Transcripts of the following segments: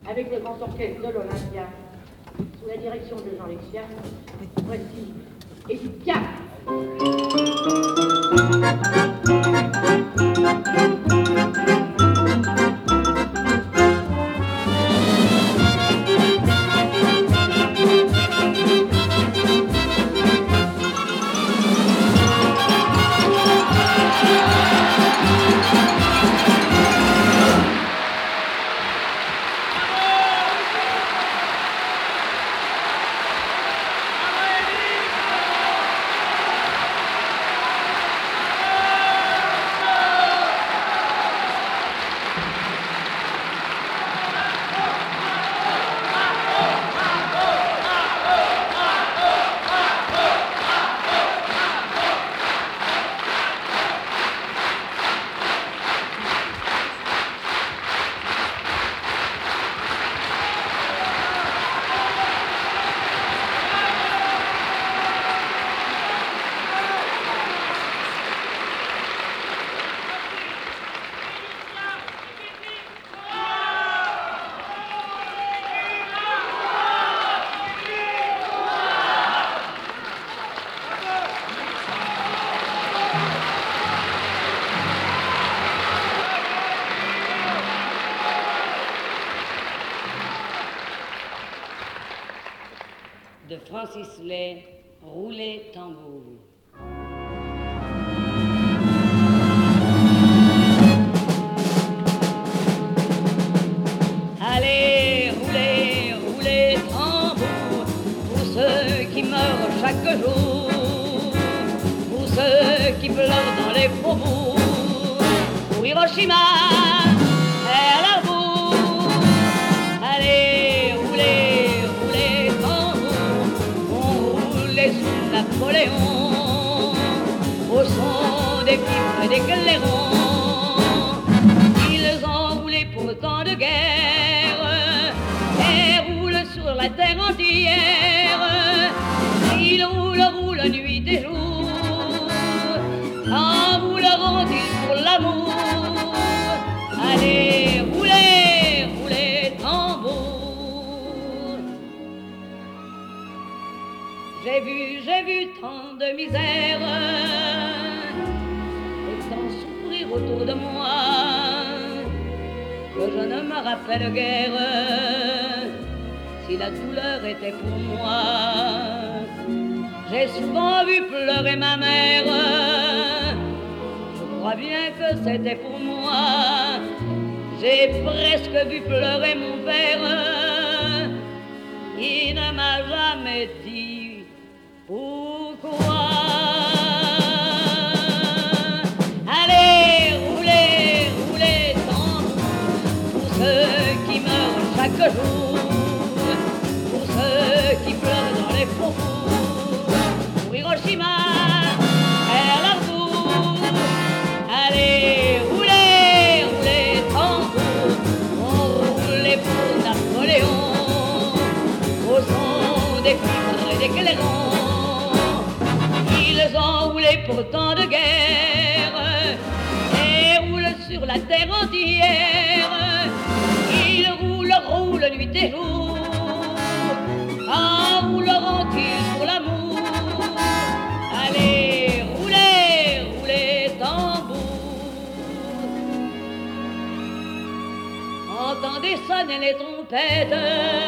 avec le grand orchestre de l'Olympia, sous la direction de Jean Lexia, voici Epica. De Francis Lay, Rouler tambour. Allez, roulez, roulez tambour, pour ceux qui meurent chaque jour, pour ceux qui pleurent dans les faubourgs, pour Hiroshima, Pearl Harbor. Allez, roulez, roulez tambour, on roulait sous Napoléon, au son des fifres et des clairons. Ils ont roulé pour tant de guerre et roulent sur la terre entière. Ils roulent, roulent nuit et jour. Quand rouleront-ils pour l'amour? Allez, roulez, roulez tambour. J'ai vu tant de misère et tant souffrir autour de moi que je ne me rappelle guère si la douleur était pour moi. J'ai souvent vu pleurer ma mère, je crois bien que c'était pour moi. J'ai presque vu pleurer mon père, il ne m'a jamais dit pourquoi. Allez, roulez, roulez tambour, pour ceux qui meurent chaque jour, pour ceux qui pleurent dans les faubourgs, pour Hiroshima, Pearl Harbor. Allez, roulez, roulez tambour, on roulait pour Napoléon, au son des fifres et des clairons. Ils ont roulé pour tant de guerre et roulent sur la terre entière. Ils roulent, roulent nuit et jour. Quand rouleront-ils pour l'amour? Allez, roulez, roulez tambour. Entendez sonner les trompettes,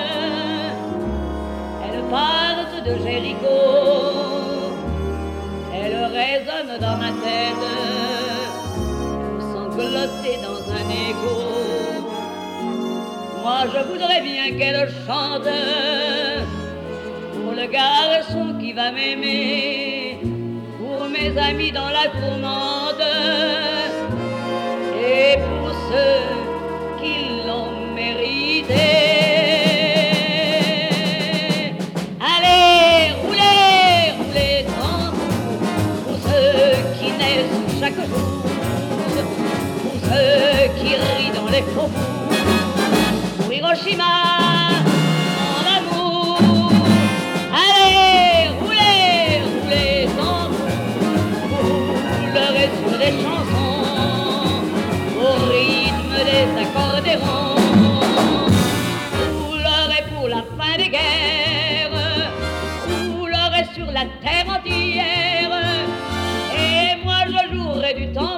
elles partent de Jéricho. Elle résonne dans ma tête, sangloter dans un écho. Moi je voudrais bien qu'elle chante pour le garçon qui va m'aimer, pour mes amis dans la tourmente et pour ceux qui l'ont mérité. Chaque jour, pour ceux qui rient dans les faubourgs, pour Hiroshima, mon amour. Allez, roulez, roulez tambour, vous pleurez sur des chansons, au rythme des accordéons. du temps